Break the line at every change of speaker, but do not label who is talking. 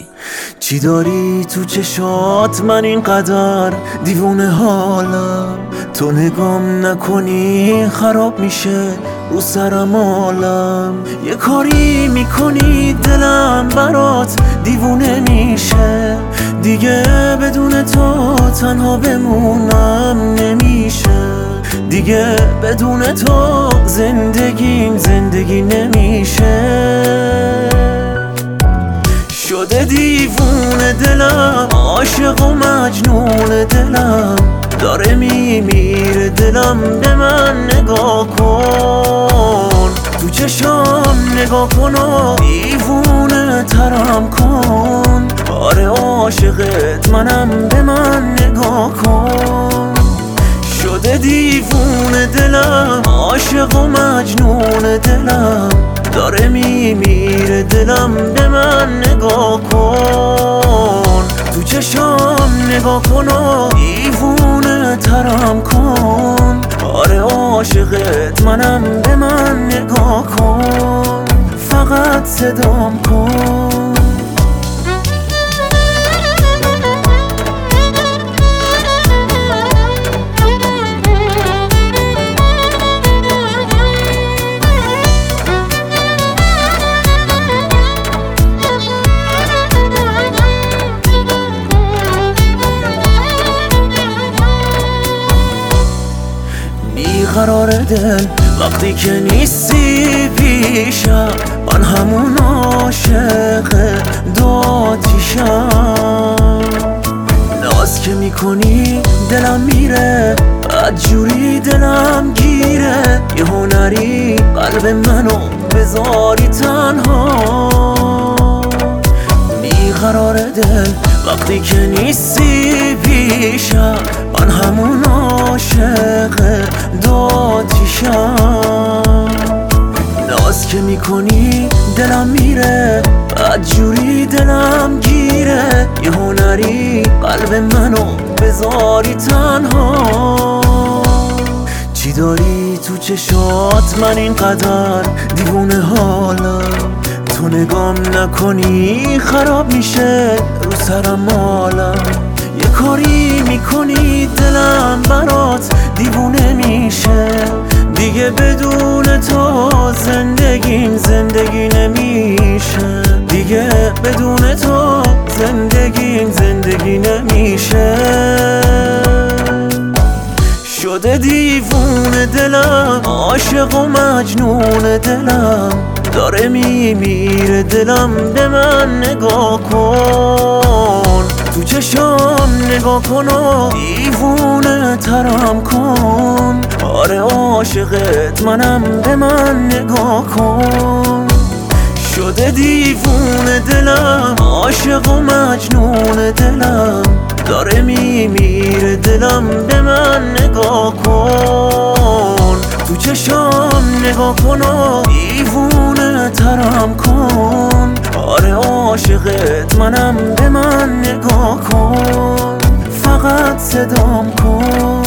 چی داری تو چشات من اینقدر دیوونه حالم، تو نگام نکنی خراب میشه رو سرم حالم. یه کاری میکنی دلم برات دیوونه میشه، دیگه بدون تو تنها بمونم نمیشه، دیگه بدون تو زندگیم زندگی نمیشه. شده دیوونه دلم، عاشق و مجنون دلم، داره میمیره دلم، به من نگاه کن، تو چشام نگاه کن و دیوونه ترم کن. آره عاشقت منم، به من نگاه کن. شده دیوونه دلم، عاشق و مجنون دلم، داره میمیره دلم، به من نگاه کن، تو چشام نگاه کن و دیوونه ترم کن. آره عاشقت منم، به من نگاه کن، فقط صدام کن. قرار دل وقتی که نیستی پیشم، من همون عاشق دو آتیشم. ناز که میکنی دلم میره، بدجوری دلم گیره، یه هنری قلب منو بذاری تنها. بیقرار دل وقتی که نیستی پیشم، من همون عاشق دو آتیشم. ناز که میکنی دلم میره، بدجوری دلم گیره، یه هنری قلب منو بذاری تنها. چی داری تو چشات من اینقدر دیوونه حالم، تو نگام نکنی خراب میشه رو سرم حالم. یه کاری میکنی دلم برات دیوونه میشه، دیگه بدون تو زندگیم زندگی نمیشه، دیگه بدون تو زندگیم زندگی نمیشه. شده دیوونه دلم، عاشق و مجنون دلم، داره میمیره دلم، به من نگاه کن، تو چشام نگاه کن و دیوونه ترم کن. آره عاشقت منم، به من نگاه کن. شده دیوونه دلم، عاشق و مجنون دلم، داره میمیره دلم، به من نگاه کن، تو چشام نگاه کن و دیوونه ترم کن. آره عاشقت منم، به من نگاه کن، فقط صدام کن.